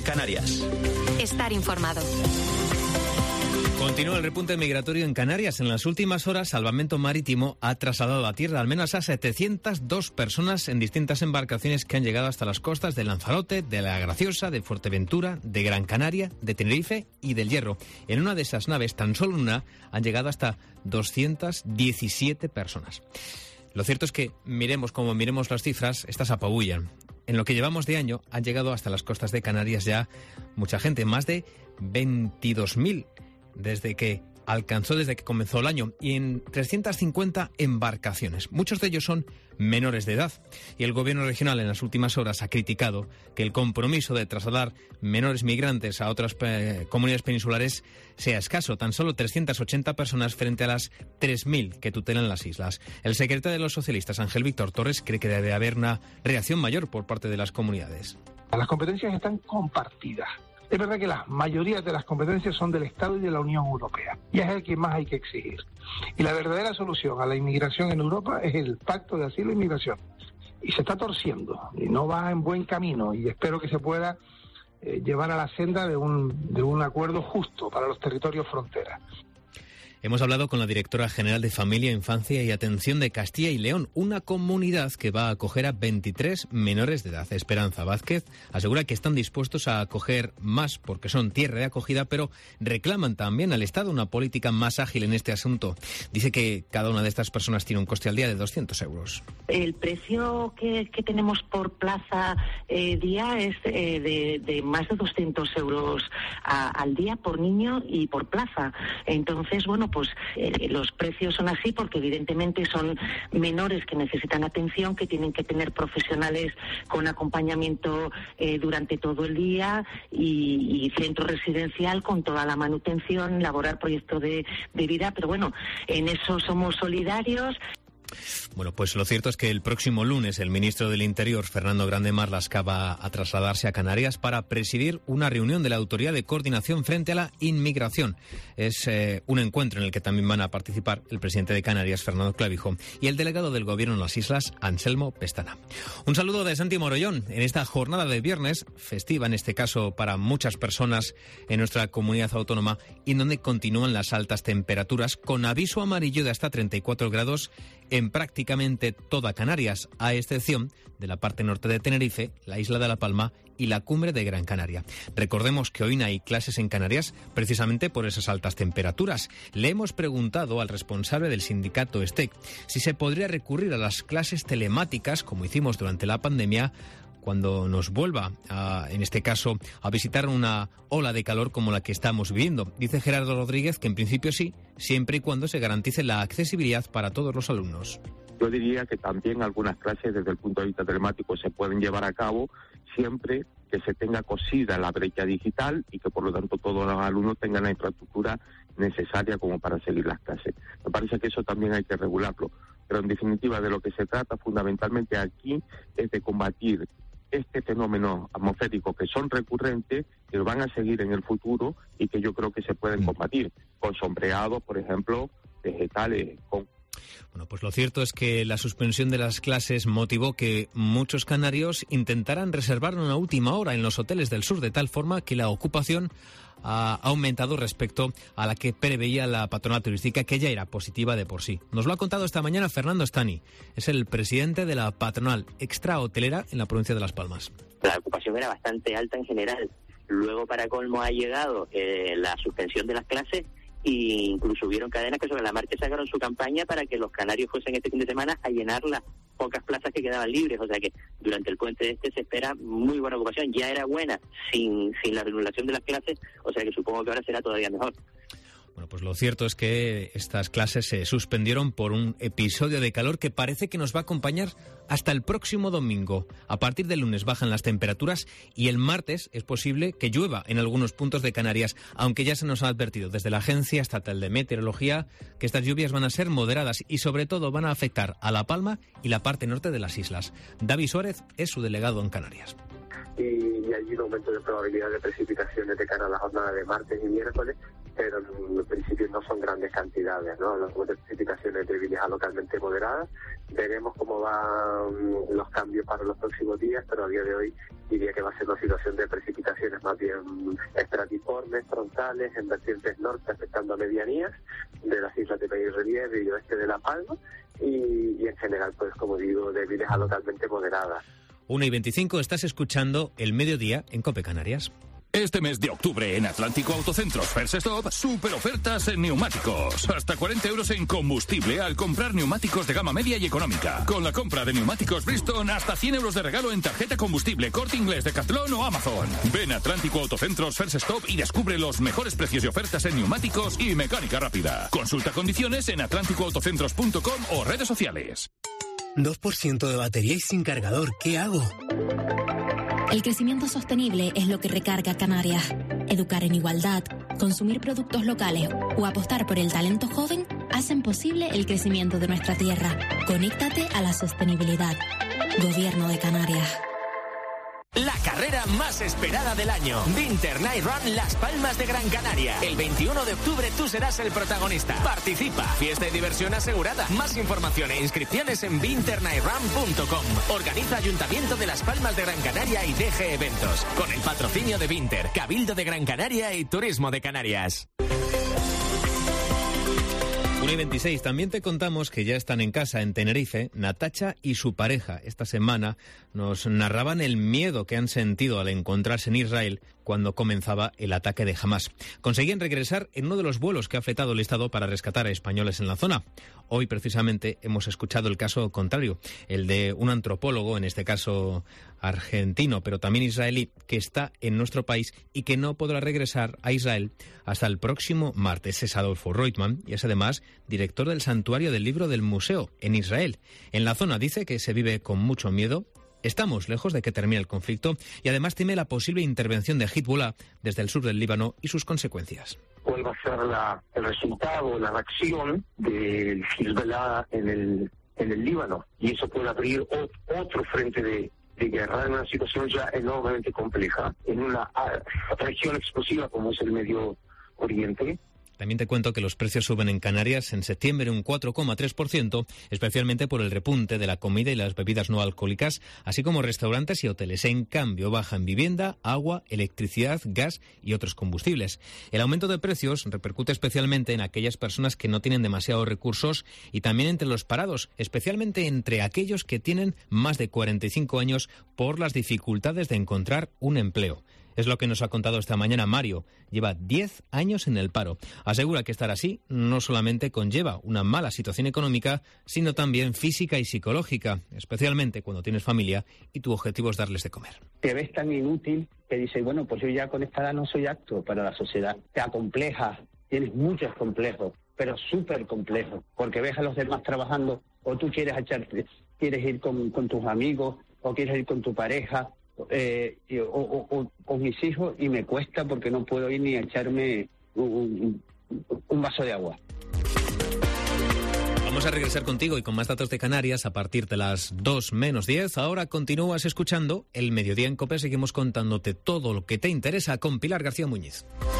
Canarias. Estar informado. Continúa el repunte migratorio en Canarias. En las últimas horas, Salvamento Marítimo ha trasladado a tierra al menos a 702 personas en distintas embarcaciones que han llegado hasta las costas de Lanzarote, de La Graciosa, de Fuerteventura, de Gran Canaria, de Tenerife y del Hierro. En una de esas naves, tan solo una, han llegado hasta 217 personas. Lo cierto es que, miremos como miremos las cifras, estas apabullan. En lo que llevamos de año, han llegado hasta las costas de Canarias ya mucha gente, más de 22.000 desde que comenzó el año, y en 350 embarcaciones. Muchos de ellos son menores de edad, y el gobierno regional en las últimas horas ha criticado que el compromiso de trasladar menores migrantes a otras comunidades peninsulares sea escaso, tan solo 380 personas frente a las 3.000 que tutelan las islas. El secretario de los socialistas, Ángel Víctor Torres, cree que debe haber una reacción mayor por parte de las comunidades. Las competencias están compartidas. Es verdad que la mayoría de las competencias son del Estado y de la Unión Europea, y es el que más hay que exigir. Y la verdadera solución a la inmigración en Europa es el Pacto de Asilo e Inmigración. Y se está torciendo, y no va en buen camino, y espero que se pueda llevar a la senda de un acuerdo justo para los territorios fronteras. Hemos hablado con la directora general de Familia, Infancia y Atención de Castilla y León, una comunidad que va a acoger a 23 menores de edad. Esperanza Vázquez asegura que están dispuestos a acoger más porque son tierra de acogida, pero reclaman también al Estado una política más ágil en este asunto. Dice que cada una de estas personas tiene un coste al día de 200 euros. El precio que tenemos por plaza día es de más de 200 euros al día por niño y por plaza. Entonces, bueno, pues los precios son así porque evidentemente son menores que necesitan atención, que tienen que tener profesionales con acompañamiento durante todo el día y centro residencial con toda la manutención, elaborar proyectos de vida, pero bueno, en eso somos solidarios. Bueno, pues lo cierto es que el próximo lunes el ministro del Interior, Fernando Grande Marlaska, va a trasladarse a Canarias para presidir una reunión de la Autoridad de Coordinación frente a la Inmigración. Es un encuentro en el que también van a participar el presidente de Canarias, Fernando Clavijo, y el delegado del Gobierno en las islas, Anselmo Pestana. Un saludo de Santi Morollón en esta jornada de viernes, festiva en este caso para muchas personas en nuestra comunidad autónoma, y en donde continúan las altas temperaturas, con aviso amarillo de hasta 34 grados en prácticamente toda Canarias, a excepción de la parte norte de Tenerife, la isla de La Palma y la cumbre de Gran Canaria. Recordemos que hoy no hay clases en Canarias precisamente por esas altas temperaturas. Le hemos preguntado al responsable del sindicato STEC si se podría recurrir a las clases telemáticas, como hicimos durante la pandemia, cuando nos vuelva, en este caso, a visitar una ola de calor como la que estamos viviendo. Dice Gerardo Rodríguez que en principio sí, siempre y cuando se garantice la accesibilidad para todos los alumnos. Yo diría que también algunas clases desde el punto de vista telemático se pueden llevar a cabo siempre que se tenga cosida la brecha digital y que por lo tanto todos los alumnos tengan la infraestructura necesaria como para seguir las clases. Me parece que eso también hay que regularlo, pero en definitiva de lo que se trata fundamentalmente aquí es de combatir este fenómeno atmosférico que son recurrentes, que van a seguir en el futuro y que yo creo que se pueden combatir con sombreados, por ejemplo, vegetales, con... Bueno, pues lo cierto es que la suspensión de las clases motivó que muchos canarios intentaran reservar una última hora en los hoteles del sur, de tal forma que la ocupación ha aumentado respecto a la que preveía la patronal turística, que ya era positiva de por sí. Nos lo ha contado esta mañana Fernando Stani, es el presidente de la patronal extrahotelera en la provincia de Las Palmas. La ocupación era bastante alta en general. Luego, para colmo, ha llegado la suspensión de las clases. Y incluso hubieron cadenas que sobre la marcha sacaron su campaña para que los canarios fuesen este fin de semana a llenar las pocas plazas que quedaban libres. O sea que durante el puente se espera muy buena ocupación. Ya era buena sin la reanulación de las clases, o sea que supongo que ahora será todavía mejor. Bueno, pues lo cierto es que estas clases se suspendieron por un episodio de calor que parece que nos va a acompañar hasta el próximo domingo. A partir del lunes bajan las temperaturas y el martes es posible que llueva en algunos puntos de Canarias, aunque ya se nos ha advertido desde la Agencia Estatal de Meteorología que estas lluvias van a ser moderadas y sobre todo van a afectar a La Palma y la parte norte de las islas. David Suárez es su delegado en Canarias. Y hay un aumento de probabilidad de precipitaciones de cara a la jornada de martes y miércoles, pero en principio no son grandes cantidades, ¿no? Hablamos de precipitaciones débiles a localmente moderadas. Veremos cómo van los cambios para los próximos días, pero a día de hoy diría que va a ser una situación de precipitaciones más bien estratiformes, frontales, en vertientes norte, afectando a medianías de las islas de Peñarrelieve y oeste de La Palma, y en general, pues como digo, débiles a localmente moderadas. 1:25, estás escuchando El Mediodía en COPE Canarias. Este mes de octubre en Atlántico Autocentros First Stop, super ofertas en neumáticos. Hasta 40 euros en combustible al comprar neumáticos de gama media y económica. Con la compra de neumáticos Bridgestone, hasta 100 euros de regalo en tarjeta combustible, Corte Inglés, Decathlon o Amazon. Ven a Atlántico Autocentros First Stop y descubre los mejores precios y ofertas en neumáticos y mecánica rápida. Consulta condiciones en atlánticoautocentros.com o redes sociales. 2% de batería y sin cargador, ¿qué hago? El crecimiento sostenible es lo que recarga Canarias. Educar en igualdad, consumir productos locales o apostar por el talento joven hacen posible el crecimiento de nuestra tierra. Conéctate a la sostenibilidad. Gobierno de Canarias. La carrera más esperada del año. Winter Night Run Las Palmas de Gran Canaria. El 21 de octubre tú serás el protagonista. Participa. Fiesta y diversión asegurada. Más información e inscripciones en winternightrun.com. Organiza Ayuntamiento de Las Palmas de Gran Canaria y DG Eventos. Con el patrocinio de Winter, Cabildo de Gran Canaria y Turismo de Canarias. 1:26, también te contamos que ya están en casa en Tenerife Natacha y su pareja. Esta semana nos narraban el miedo que han sentido al encontrarse en Israel cuando comenzaba el ataque de Hamás. Conseguían regresar en uno de los vuelos que ha fletado el Estado para rescatar a españoles en la zona. Hoy, precisamente, hemos escuchado el caso contrario, el de un antropólogo, en este caso argentino, pero también israelí, que está en nuestro país y que no podrá regresar a Israel hasta el próximo martes. Es Adolfo Reutemann y es además director del Santuario del Libro del Museo en Israel. En la zona dice que se vive con mucho miedo. Estamos lejos de que termine el conflicto y además teme la posible intervención de Hezbollah desde el sur del Líbano y sus consecuencias. ¿Cuál va a ser el resultado, la reacción del Hezbollah en el Líbano? Y eso puede abrir otro frente de guerra en una situación ya enormemente compleja, en una región explosiva como es el Medio Oriente. También te cuento que los precios suben en Canarias en septiembre un 4,3%, especialmente por el repunte de la comida y las bebidas no alcohólicas, así como restaurantes y hoteles. En cambio, bajan vivienda, agua, electricidad, gas y otros combustibles. El aumento de precios repercute especialmente en aquellas personas que no tienen demasiados recursos y también entre los parados, especialmente entre aquellos que tienen más de 45 años por las dificultades de encontrar un empleo. Es lo que nos ha contado esta mañana Mario. Lleva 10 años en el paro. Asegura que estar así no solamente conlleva una mala situación económica, sino también física y psicológica, especialmente cuando tienes familia y tu objetivo es darles de comer. Te ves tan inútil que dices, bueno, pues yo ya con esta edad no soy apto para la sociedad. Te acomplejas, tienes muchos complejos, pero súper complejos, porque ves a los demás trabajando, o tú quieres ir con tus amigos, o quieres ir con tu pareja, o mis hijos, y me cuesta porque no puedo ir ni a echarme un vaso de agua. Vamos a regresar contigo y con más datos de Canarias a partir de las 2:10. Ahora continúas escuchando El Mediodía en COPE. Seguimos contándote todo lo que te interesa con Pilar García Muñiz.